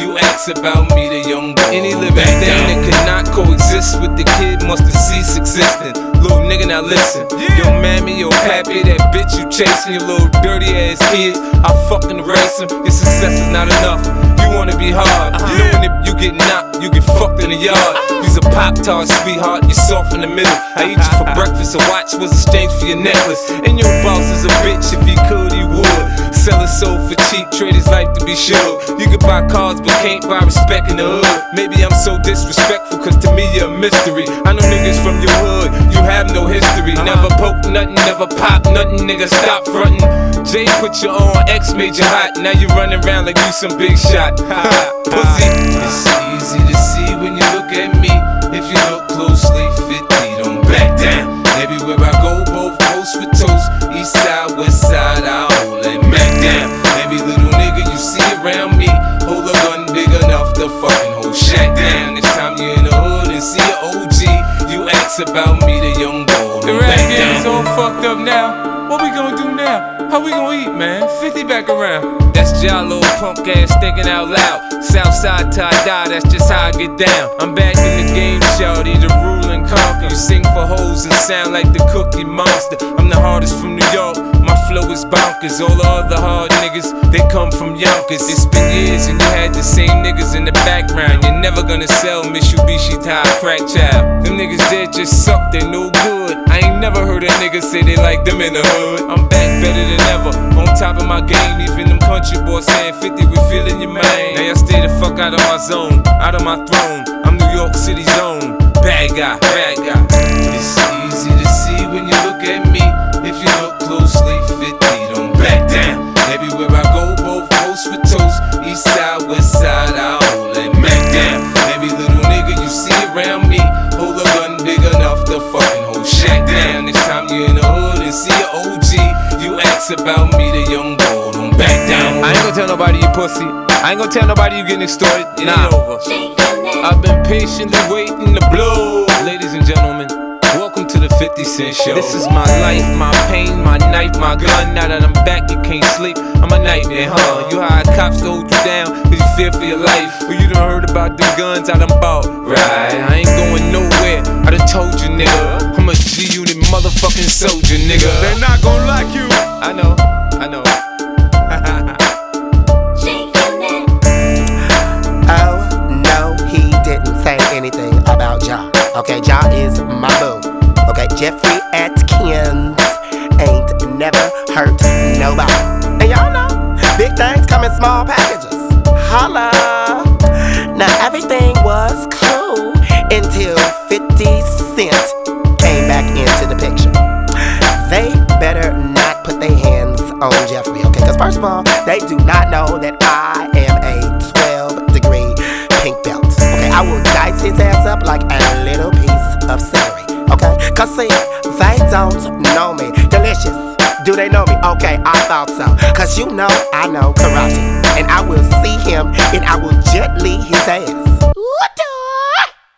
You ask about me, the young boy. Any living thing that could not coexist with the kid must have ceased existing. Little nigga, now listen. Yo mammy, yo pappy, that bitch you chasing, your little dirty ass kid, I fucking erase him. Your success is not enough. You wanna be hard, knowing if you get knocked, you get fucked in the yard. You's a Pop-Tart, sweetheart, you're soft in the middle. I eat you for breakfast, a watch was exchanged for your necklace. And your boss is a bitch, if he could, he would. Sell his soul for cheap, trade his life to be sure. You could buy cars, but can't buy respect in the hood. Maybe I'm so disrespectful, cause to me you're a mystery. I know niggas from your hood, you have no history. Never poke nothing, never pop nothing, nigga, stop frontin'. Jay put you on, X made you hot. Now you running around like you some big shot. Pussy. It's easy to see when you look at me. If you look closely, 50, don't back down. Everywhere I go, both coast with toast. East side, west side, I hold and back down. Every little nigga you see around me, hold a gun big enough to fucking hold shack down. Next time you in the hood and see an OG, you ask about me, the young boy. The rap game's all fucked up now. What we gonna do now? How we gonna eat, man? 50 back around. That's Jalo, punk ass thinking out loud. Southside till I die, that's just how I get down. I'm back in the game, shawty, the rule and conquer. You sing for hoes and sound like the Cookie Monster. I'm the hardest from New York, my flow is bonkers. All the other hard niggas, they come from Yonkers. It's been years and you had the same niggas in the background. You're never gonna sell Mitsubishi to a crack child. Them niggas dead just suck, they no good. I ain't never heard a nigga say they like them in the hood. I'm back better than ever, on top of my game. Even them country boys saying 50, we feeling your man. Now y'all stay the fuck out of my zone, out of my throne. I'm New York City's own bad guy, bad guy. It's easy to see when you look at me. If you look closely, 50, don't back down. Everywhere I go, both coast with toast. East side, west side, I hold and back down. Every little nigga you see around me, hold a gun big enough to fucking hold shack down. Next time you in the hood and see an OG, you ask about me, the young boy, don't back down. I ain't gonna tell nobody you pussy. I ain't gonna tell nobody you getting extorted. It ain't over. I've been patiently waiting to blow. Ladies and gentlemen, welcome to the 50 Cent Show. This is my life, my pain, my knife, my gun. Now that I'm back, you can't sleep. I'm a nightmare, huh? You hired cops to hold you down, cause you fear for your life. Well, you done heard about the guns I done bought. Right, I ain't going nowhere. I done told you, nigga. I'm a G-Unit motherfucking soldier, nigga. They're not gonna like you. I know, I know. Oh, no, he didn't say anything about Ja. Okay, Ja is my boo. Okay, Jeffrey Atkins ain't never hurt nobody. And y'all know, big things come in small packages. Holla. Now everything was cool until 50 Cent came back into the picture. They better not put their hands on Jeffrey, okay? Cause first of all, they do not know that I am a 12-degree pink belt. Okay, I will dice his ass up like a little piece of celery. Okay, cause see, they don't know me. Delicious. Do they know me? Okay, I thought so. Cause you know I know karate. And I will see him and I will jet lead his ass.